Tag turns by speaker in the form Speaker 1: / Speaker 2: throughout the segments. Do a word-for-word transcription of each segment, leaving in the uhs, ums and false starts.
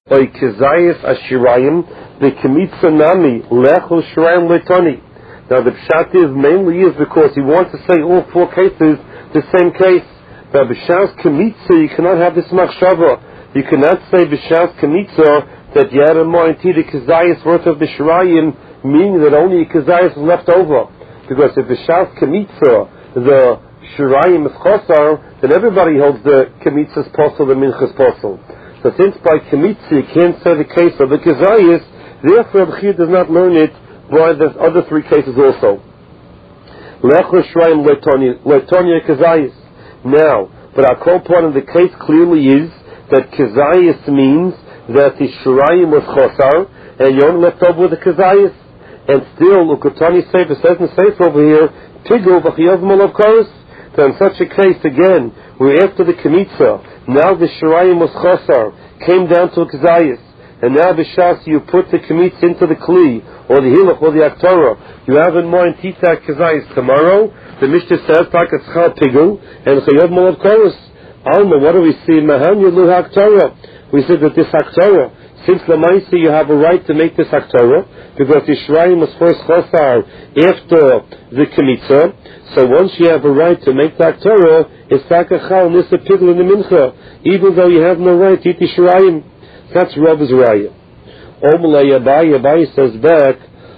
Speaker 1: Oy kezayis ashirayim the kemitza nami lechu shirayim letoni. Now the pshat is mainly is because he wants to say all four cases the same case. But b'shas kemitza you cannot have this machshava. You cannot say b'shas kemitza that you had in mind the kezayis worth of the shirayim, meaning that only a kezayis is left over. Because if b'shas kemitza the shirayim is chosar, then everybody holds the kemitza's posel, the minchas posel. So since by Kemitzi you can't say the case of the Kezayis, therefore Rabbi Chia does not learn it by the other three cases also. Lechu Shrayim Letonia Kezayis. Now, but our core point of the case clearly is that Kezayis means that the Shrayim was Chosar, and you only left over with the Kezayis. And still, Ukotani Sefer says in the Sefer over here, Tigul V'chiyav Malav Koros. So in such a case, again, we're after the Kemitza. Now the Shirayim was Chosar, came down to a Kezayis, and now B'shas you put the Kemitza into the Kli, or the Hilach, or the Aktorah. You have in mind Tita Kezayis tomorrow. The Mishnah says, Takat Schal Pigul, and Chayav Malav Koros. Alma, what do we see? Mahan Yelu Haktorah. We said that this Haktorah, since Lamaisi you have a right to make this Haktorah, because the Shirayim was first Chosar after the Kemitza. So once you have a right to make that Torah, it's takachal nisa pigul in the mincha, even though you have no right to eat the shirayim. That's Rabbi's raya. Omalei Abaye, Abaye says back,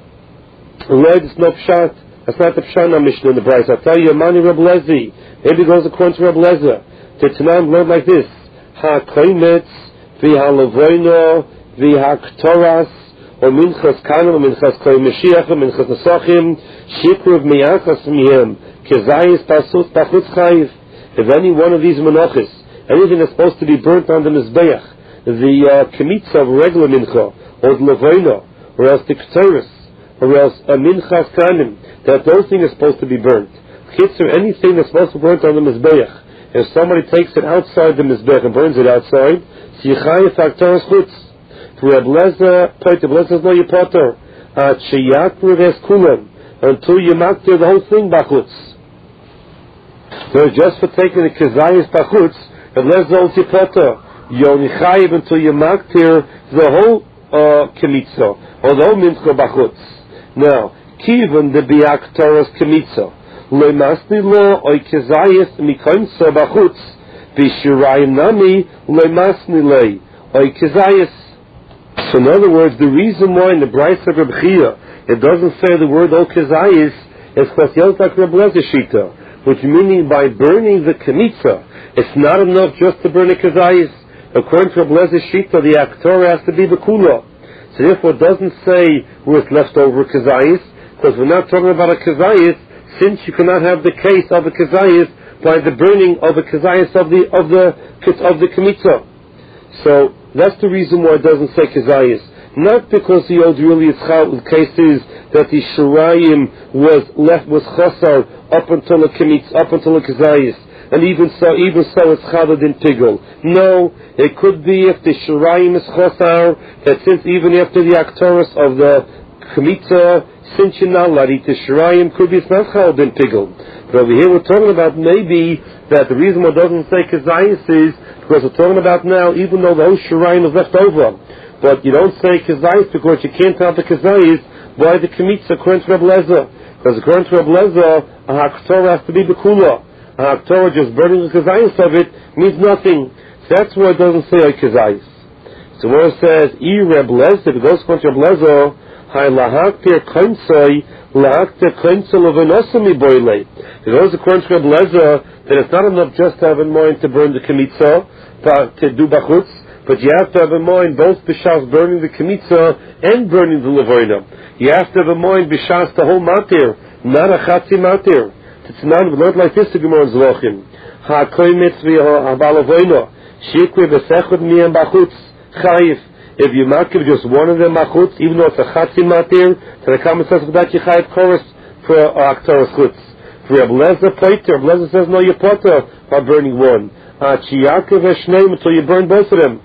Speaker 1: Led is no pshat. That's not the pshat on Mishnah in the Bryce. I'll tell you, Mani Reb Lezi. Maybe it goes according to Reb Leza. The Tanam learned like this: Ha koimetz, v'ha levoino, v'ha ktoras, or minchas kanam, or minchas koy Mashiach, or minchas nesachim, shikruv miyachas miyem, kezayis pasut pachutz chayiv. If any one of these menachos, anything that's supposed to be burnt on the mizbeach, the uh, kemitza of regular mincha, or the levoina, or else the ktoras, or else a minchas kanim, that those things are supposed to be burnt. Chitzer, anything that's supposed to be burnt on the mizbeach, if somebody takes it outside the mizbeach and burns it outside, so yichayif aktoras chutz. Reb Leza, Reb Leza is no yipoter. At sheyakru ves kulam, until you maktir the whole thing bachutz. So just for taking the kezayis bachutz, Reb Leza holds yipoter. Yoni chayiv until you maktir the whole uh, kemitza, or the whole mincha bachutz. Now, kiven the biak toras kemitza, lemasni lo oy kezayis mikoimsa bachutz, bishirayim nami lemasni lei oy kezayis. So in other words, the reason why in the Bryce of Reb Chia it doesn't say the word O Kezayis is because Yeltak like Reb Leza Shita, which meaning by burning the Kemitza, it's not enough just to burn a Kezayis. According to Reb Leza Shita, the Aktorah has to be the Kula. So therefore it doesn't say where it's left over Kezayis, because we're not talking about a Kezayis, since you cannot have the case of a Kezayis by the burning of a Kezayis of the of the of the Kemitza. So that's the reason why it doesn't say Kezayis. Not because the old really Yitzchak, the case is that the Shirayim was left, was Chosar up until a Kemitz, up until a Kezayis. And even so, even so it's Chalad in Pigul. No, it could be if the Shirayim is Chosar, that since even after the Aktoros of the Kemitza, since you're not allowed to eat the Shirayim, could be it's not Chalad in Pigul. But over here we're talking about maybe that the reason why it doesn't say Kezayis is because we're talking about now, even though the whole Shirayim is left over, but you don't say Kezayis because you can't have the Kezayis by the Kemitza according to Reb Leza. Because according to Reb Leza, a Haktorah has to be Bekula. A Haktorah just burning the Kezayis of it means nothing. So that's why it doesn't say a Kezayis. So when it says, I Reb Leza, if it goes according to Reb Leza, Hai lahaktir koimsoi, lahaktir koimsoi levenosami boile. It goes according to Reb Leza that it's not enough just to have in mind to burn the Kemitza, to do bachutz, but you have to have in mind both b'shas burning the Kemitza and burning the levoina. You have to have in mind b'shas the whole matir, not a chatzi matir. It's not not like this to Gemara in Zvachim. Ha koimetz v'ha shikwe b'sechud miyam bachutz chayif. If you makir just one of them bachutz, even though it's a chatzi matir, so the comment says that you chayif chorus for aktoras chutz. For Reb Leza poiter, Reb Leza says no, you potter by burning one. Until you burn both of them.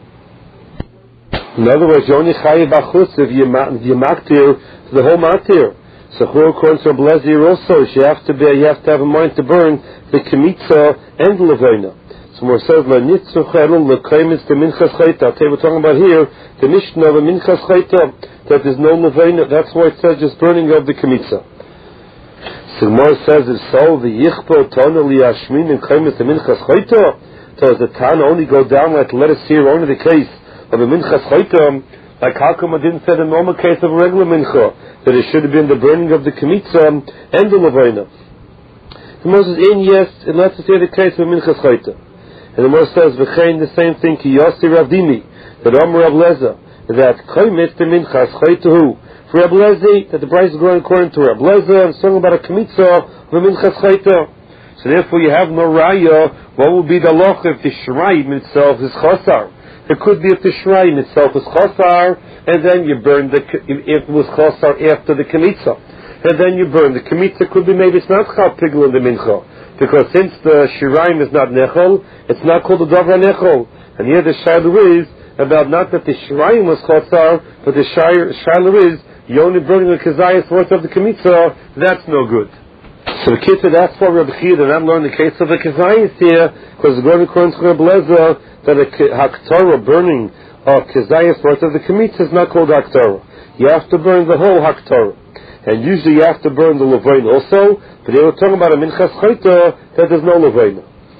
Speaker 1: In other words, you only chayiv bachutz if you you maktir the whole matir. So according to Reb Leza also, you have to be you have to have a mind to burn the kemitza and the levoina. So more says, La nitzu chelul lekaimis the minchas chayta. Okay, we're talking about here, the Mishnah, the minchas chayta, that there's no levena. That's why it says just burning of the kemitza. So more says, if so, the yichpo tana liyashmin and kaimis the minchas chayta. So does the tana only go down like let us see only the case of the minchas chayta, like how come I didn't say the normal case of a regular mincha, that it should have been the burning of the kemitza and the levena. The Moses in yes, and let's see the case of minchas chayta. And the Moshe says, "V'chein the same thing ki Yossi Ravdimi that Amar Rav Leza that koymet the minchas chaytahu for Rav Leza that the price is going according to Rav Leza and talking about a kmitza of a minchas chayta. So therefore, you have no raya. What will be the loch if the shrayim itself is chasar? It could be if the shrayim itself is chasar, and then you burn the if it was chasar after the kmitza, and then you burn the kmitza. Could be maybe it's not chal pigul in the mincha. Because since the shirayim is not nechol, it's not called the davra nechol. And here the shiloh is about not that the shirayim was chatzar, but the shiloh is you only burning the kazayas worth of the kemitza. That's no good. So the kitzur, that's why Rabbi Chia did not learn the case of the kazayas here, because going according to Rabbi Lezer that a haktara burning of kazayas worth of the kemitza is not called haktara. You have to burn the whole haktara. And usually you have to burn the levain also, but they were talking about a minchas chayta that there's no levain.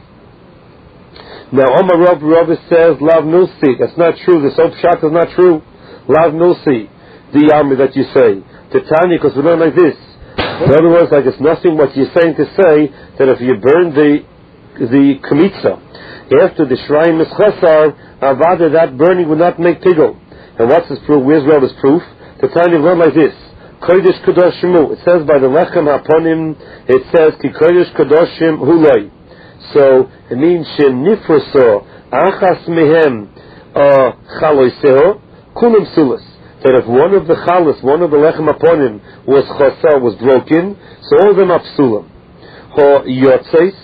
Speaker 1: Now, Omar Rav Rav says, Lav Nulsi. That's not true. The soap shot is not true. Lav Nulsi, the army that you say. The Tanya, because we learn like this. In other words, like it's nothing what you're saying to say that if you burn the the kemitza after the shrine is chasar, avada, that burning would not make tigul. And what's this proof? Where's Rav's proof? The Tanya learn like this. Kodesh Kadoshim. It says by the Lechem Haponim, it says Ki Kodesh Kadoshim Hulai. So it means Shem Nifroso Achas Mehem Chaloiseho Kulim Sulas. That if one of the Chalas, one of the Lechem Haponim was Chasar, was broken, so all of them are Psulam. Ho Yotzeis.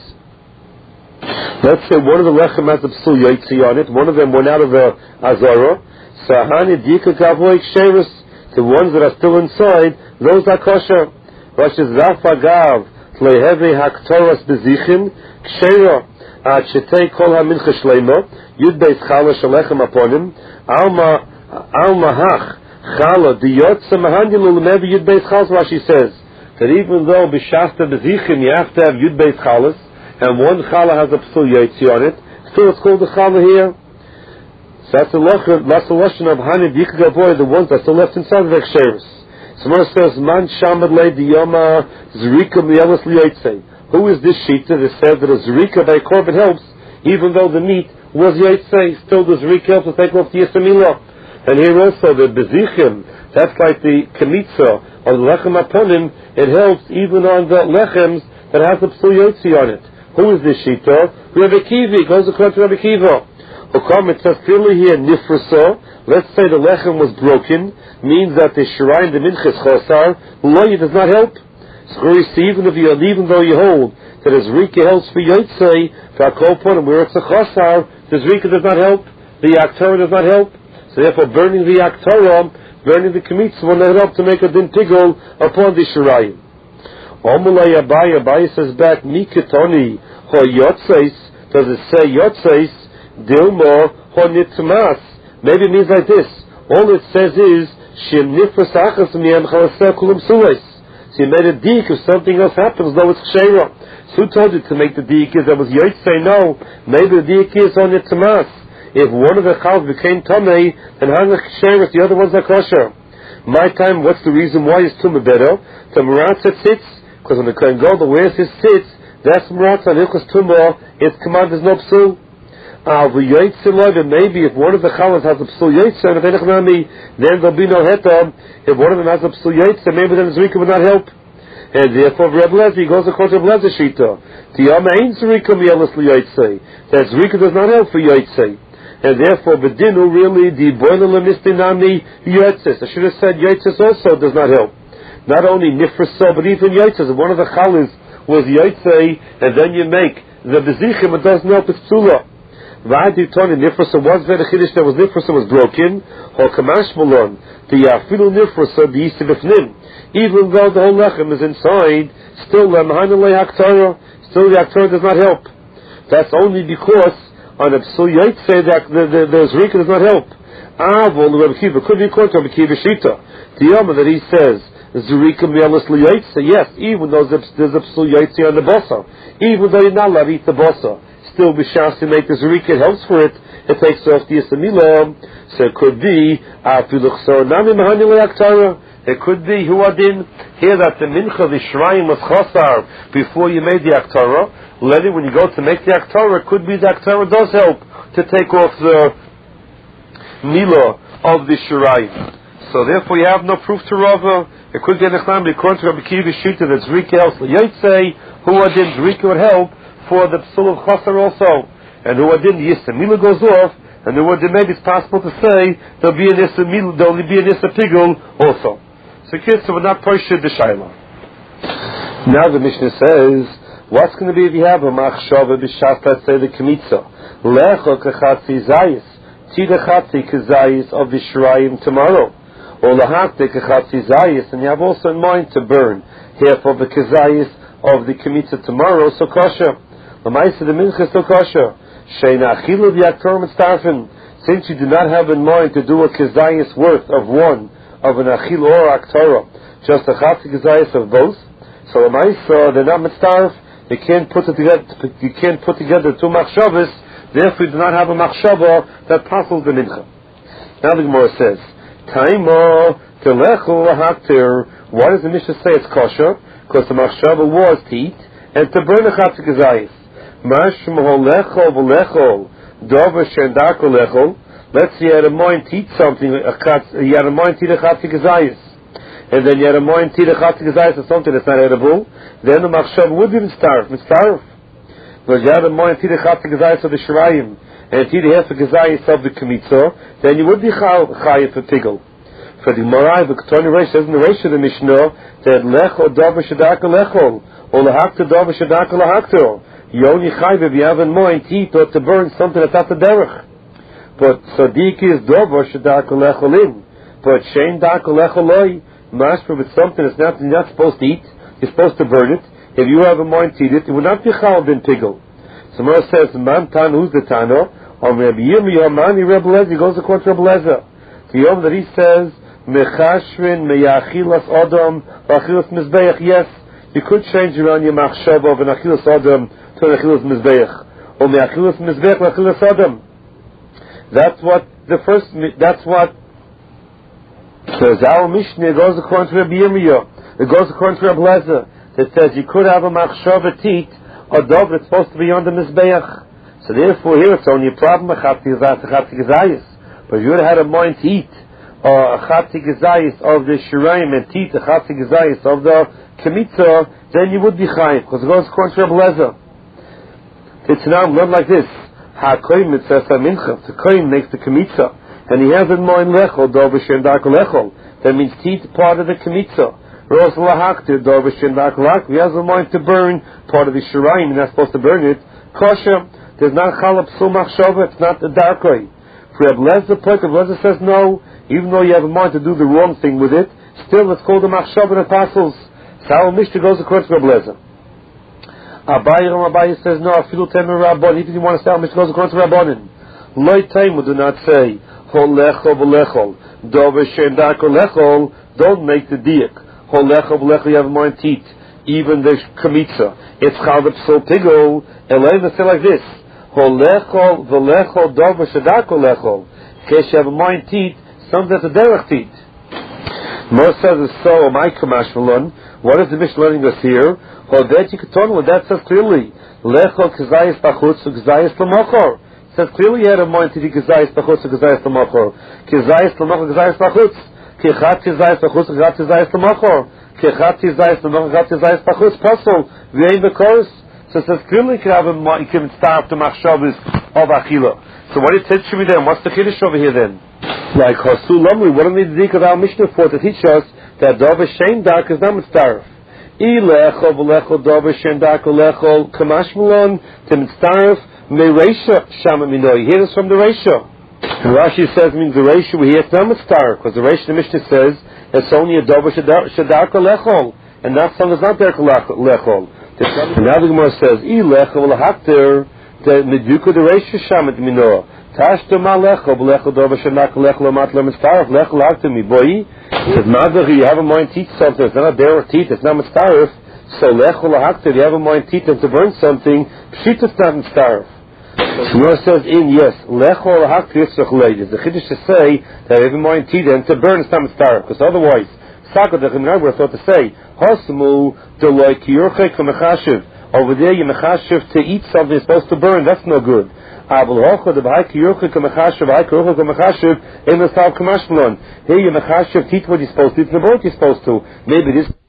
Speaker 1: Let's say one of the Lechem has a Psul Yotzi on it, one of them went out of the Azara. Sahani Dika Gavoik Sheris. The ones that are still inside, those are kosher. Rosh Zafagav, Tlehevi Haktoras Bezichin, Kshera, Ad Shetei Kol HaMincha Shleimo, Yud Beis Chala Shalechem Aponim, Alma, Alma Hach, Chala, Diyotze Mahandilu Lemevi Yud Beis Chalas, Rashi says, that even though B'Shasta Bezichin, you have to have Yud Beis Chalas, and one Chala has a Psul Yotzi on it, still it's called the Chala here. So that's the lesson of Hani Dikagavoy, the ones that are still left inside of the Ksheris. Someone says, Man Shamad Le Diyama Zrika Miyalas Liyaitse. Who is this Shita that says that a Zrika by Korban helps, even though the meat was Yaitse, still the Zrika helps to take off the Yasamila. And here also the Bezichim, that's like the Kemitza, or the Lechem Aponim, it helps even on the Lechems that has the Psul Yotzi on it. Who is this Shita? Rabbi Kiva, goes according to Rabbi Kiva. It says clearly here, Nifraso, let's say the lechem was broken, means that the shrine, the minchas chosar, loy does not help. So even if you, even though you hold that a zrika helps for yotzei, for a kolpon, where it's a chosar, the zrika does not help, the yaktara does not help. So therefore burning the yaktara, burning the kemitza will not help to make a din tigol upon the shrine. Omulay Abai, Abai says back, Miketoni, ho yotzeis, does it say yotzeis? Dilmo honitmas. Maybe it means like this. All it says is Shem nifras achas miyam chalaseh kulam sules. So you made a dik if something else happens, though it's kshera. So who told you to make the dik is that was yotzei? No. Maybe the dik is honitmas. If one of the chals became tamei, then hang a kshera, the other ones are kosher. My time, what's the reason why is tumah better? The maratza sits, because when the kohen gadol wears his sits, that's maratza and ilchos tumah. Its command is no psul. Uh, maybe if one of the chalas has a psul yotze, then there'll be no heta. If one of them has a psul yotze, maybe then the zrika would not help. And therefore, Reb Lezi goes according to Reb Lezi Shita. Tiyama ain't zrika miyalas liyotze. That zrika does not help for yotze. And therefore, bedinu really the boiler lemistinami yotzes. I should have said yotzes also does not help. Not only nifraso, but even yotzes. If one of the chalas was yotze, and then you make the bezichim, it doesn't help. It's psula. V'adi toni nifrasa was there the chiddush that was nifrasa was broken. Or kamash malon the yafilu nifrasa the yistiv ifnim. Even though the whole lechem is inside, still the mahanalei haktara, still the haktara does not help. That's only because on a psul yaitse that the, the, the zrika does not help. Avol Rabbi Kiva could be according to Rabbi Kiva Shita. The Yoma that he says zrika mi'alas liyaitse. Yes, even though there's a psul yaitse on the bosa, even though you're not allowed to eat the bosa, still b'shas to make the zrika, it helps for it. It takes off the Yasamila. So it could be afiluchsor nami mahani le'aktara. It could be who adin here that the mincha the shrine was chasar before you made the aktara. Let it when you go to make the aktara. It could be the aktara does help to take off the mila of the shrine. So therefore you have no proof to Rava. It could get a chlam according to Rabbi Kiva Shita that zrika else yaitse who adin zrika would help for the psul of chasar also, and who adin the yisamila goes off. And the word maybe it's possible to say there'll be an issa mil, there'll be an issa pigul also. So kids, so we're not pushing the shaila. Now the Mishnah says, what's going to be if you have a machshava b'shas, let's say the kemitza lecho kachatzi zayis, tidachatzi kazayis of the shrayim tomorrow, or lahakte kachatzi zayis, and you have also in mind to burn half of the kazayis of the kemitza tomorrow. So kosher, the ma'isa the mincha so kosher. Since you do not have in mind to do a kazayis worth of one of an achil or aktara, just a chatzi kazayis of both, so l'maisa they're not mitzaref. You can't put it together. You can't put together two machshavas. Therefore, you do not have a machshava that passes the mincha. Now the Gemara says, "Taimo telechu lahaktir." Why does the Mishnah say it's kosher? Because the machshava was to eat and to burn a chatzi kazayis. Let's say you had a mind to eat something, you had a mind to eat a chatzi kazayis, and then you had a mind to eat a chatzi kazayis or something that's not edible, then the machshav would be mitzaref, mitzaref. But you had a mind to eat a chatzi kazayis of the shirayim, and to eat a half a kazayis of the kemitza, then you would be chayiv for tigel. For the Morai, the Ketoni Reish says in the Reish of the Mishnah that lech or davar shadaka lechol, or lahakta davar shadaka lahakta. You only chayv if you have in mind to eat or to burn something that's at the derech. But sadiq is dover shadakol lecholim. But shein dakol lecholoi, mashper with something that's not, you're not supposed to eat, you're supposed to burn it. If you have in mind to eat it, it would not be chal bin pigel. So Mara says, man tan, who's the tano? Or Rabbi Yirmiyah mani Rebbe Lezer, he goes according to Rebbe Lezer. The yom that he says, mechashrin meyachilas odom vachilas mizbeach. Yes, you could change around your machshava of an achilas odom to an achilas mizbeach, or meachilas mizbeach achilas odom. That's what the first. That's what. So our Mishnah goes according to Rabbi Yirmiyah. It goes according to Rebbe Lezer. It says you could have a machshava teat, a dog that's supposed to be on the mizbeach. So therefore, here it's only a problem a chatzi gezayis. But if you would have had a mind to eat uh, a chatzi gezayis of the shirayim and teat a chatzi gezayis of the kemitza, then you would be chayiv because it goes according to Rebbe Lezer. It's now learned like this: Hakoyim it says mincha. The koyim makes the kemitza, and he has in mind lechol dover shem darkol lechol. That means teat part of the kemitza. Ros lahaktir dover shem darkol lechol. He has in mind to burn part of the shirayim. You're not supposed to burn it. Kosher. There's not chalap sul machshava. It's not the darkoi. For Rebbe Lezer, Rebbe Lezer says no. Even though you have in mind to do the wrong thing with it, still it's called the machshava and apostles. So our Mishnah goes according to Rebbe Lezer. Abaye Abaye says no. Afilu temer rabbon. Even if you want to say our Mishnah goes according to rabbonin. Loi taimu do not say hol lechol v'lechol dover shem darkol lechol. Don't make the diak. Hol lechol v'lechol. You have in mind teat. Even the kemitza. It's chalap sul pigo. Elena say like this. Holechol v'lechol dover shadakol lechol. In case you have a mind teat, something that's a derech teat. Moshe says it's so. My kamash malon. What is the Mishnah learning us here? Hodet yikatonel. That says clearly. Lechol kazayis bachutz kazayis l'mochor. Says clearly you had a mind to eat kazayis bachutz kazayis l'mochor. Kazayis l'mochor kazayis bachutz. Kechat kazayis bachutz kechat kazayis l'mochor. Kechat kazayis l'mochor kechat kazayis bachutz. Pasol v'yein v'kors. So it says clearly you can have a, you can start the machshavas of achila. So what it teach me then? What's the kiddush over here then? Like Hasu Lamri, what do we need the our Mishnah for to teach us that Dover Shem Dark is not mitzaref? Ilechol v'lechol Dover Shem Dark v'lechol Kamash Malon to mitzaref mereisha shama minoi. Hear this from the Reisha. Rashi says means the Reisha we hear it's not mitzaref because the Reisha the Mishnah says it's only a Dover Shadarka lechol and that song is not there lechol. And now the Gemara says, "Ilech v'lahakter the Meduka the Reisha Shamat Minor. Tashto Malecho, Blecho Dova Shanak Lechlo Matla Mistarif, Lechlo Aktami, boy. Says Madri, you have a mind teeth something, it's not a bear teeth, it's not Mistarif. So Lechlo Hakta, you have a mind teeth and to burn something, Pshit is not Mistarif. Shmuel says in, yes, Lechlo Hakta Yitzchak Ladies. The Chiddush to say that you have a mind teeth and to burn is not Mistarif, because otherwise, Sakot the Chimnai were thought to say, Hosmu, Deloy Kiyurchek Mechashiv. Over there, you mechashiv to eat something that's supposed to burn. That's no good. Abel hocha the b'hai kiyurcha k'mechashiv, b'hai kiyurcha k'mechashiv, in the stav k'mashmalon. Here you mechashiv to eat what you're supposed to eat, and the boat you're supposed to. Maybe this